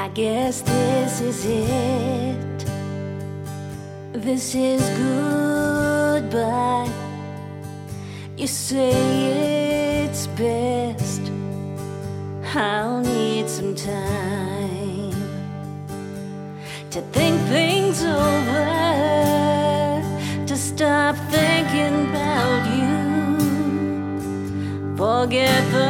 I guess this is it. This is goodbye. You say it's best. I'll need some time to think things over, to stop thinking about you. Forget the